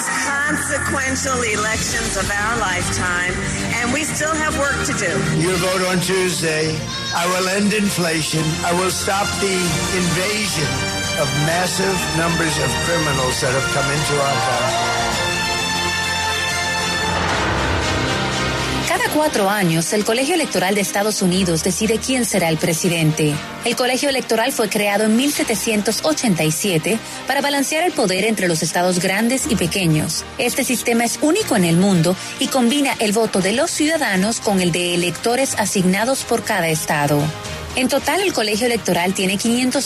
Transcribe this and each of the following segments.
most consequential elections of our lifetime, and we still have work to do. Your vote on Tuesday, I will end inflation. I will stop the invasion of massive numbers of criminals that have come into our country. Cada 4 años, el Colegio Electoral de Estados Unidos decide quién será el presidente. El Colegio Electoral fue creado en 1787 para balancear el poder entre los estados grandes y pequeños. Este sistema es único en el mundo y combina el voto de los ciudadanos con el de electores asignados por cada estado. En total, el Colegio Electoral tiene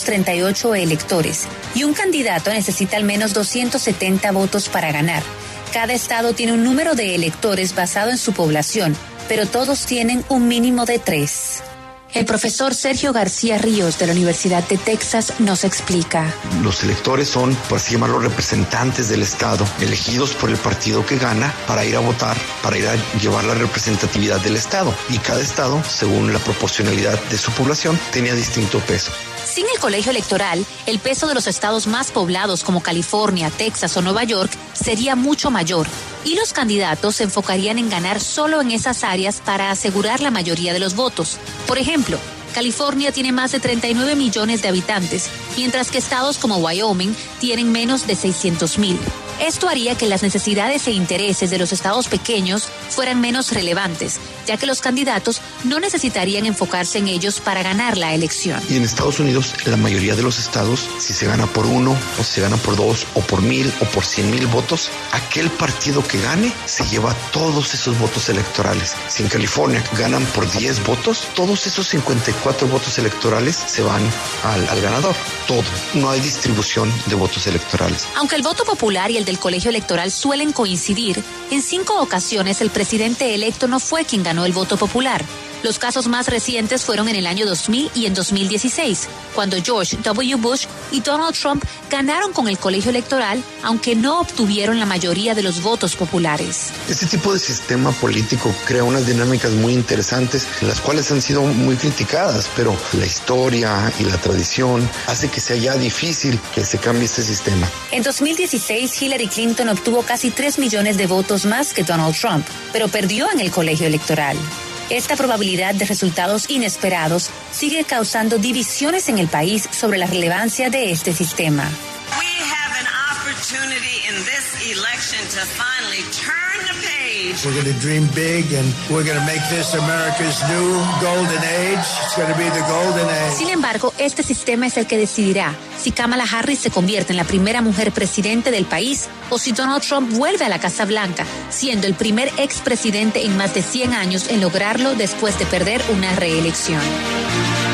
538 electores y un candidato necesita al menos 270 votos para ganar. Cada estado tiene un número de electores basado en su población, pero todos tienen un mínimo de 3. El profesor Sergio García Ríos de la Universidad de Texas nos explica. Los electores son, por así llamarlo, representantes del estado, elegidos por el partido que gana para ir a votar, para ir a llevar la representatividad del estado. Y cada estado, según la proporcionalidad de su población, tenía distinto peso. Sin el colegio electoral, el peso de los estados más poblados como California, Texas o Nueva York sería mucho mayor y los candidatos se enfocarían en ganar solo en esas áreas para asegurar la mayoría de los votos. Por ejemplo, California tiene más de 39 millones de habitantes, mientras que estados como Wyoming tienen menos de 600,000. Esto haría que las necesidades e intereses de los estados pequeños fueran menos relevantes, ya que los candidatos no necesitarían enfocarse en ellos para ganar la elección. Y en Estados Unidos, la mayoría de los estados, si se gana por 1, o si se gana por 2, o por 1,000, o por 100,000 votos, aquel partido que gane se lleva todos esos votos electorales. Si en California ganan por 10 votos, todos esos 54 votos electorales se van al ganador. Todo. No hay distribución de votos electorales. Aunque el voto popular y el del colegio electoral suelen coincidir, en 5 ocasiones el presidente electo no fue quien ganó el voto popular. Los casos más recientes fueron en el año 2000 y en 2016, cuando George W. Bush y Donald Trump ganaron con el colegio electoral, aunque no obtuvieron la mayoría de los votos populares. Este tipo de sistema político crea unas dinámicas muy interesantes, las cuales han sido muy criticadas, pero la historia y la tradición hace que sea ya difícil que se cambie este sistema. En 2016, Hillary Clinton obtuvo casi 3 millones de votos más que Donald Trump, pero perdió en el colegio electoral. Esta probabilidad de resultados inesperados sigue causando divisiones en el país sobre la relevancia de este sistema. We have an opportunity in this election to finally turn the page. We're going to dream big and we're going to make this America's new golden age. It's going to be the golden age. Sin embargo, este sistema es el que decidirá si Kamala Harris se convierte en la primera mujer presidente del país o si Donald Trump vuelve a la Casa Blanca, siendo el primer expresidente en más de 100 años en lograrlo después de perder una reelección.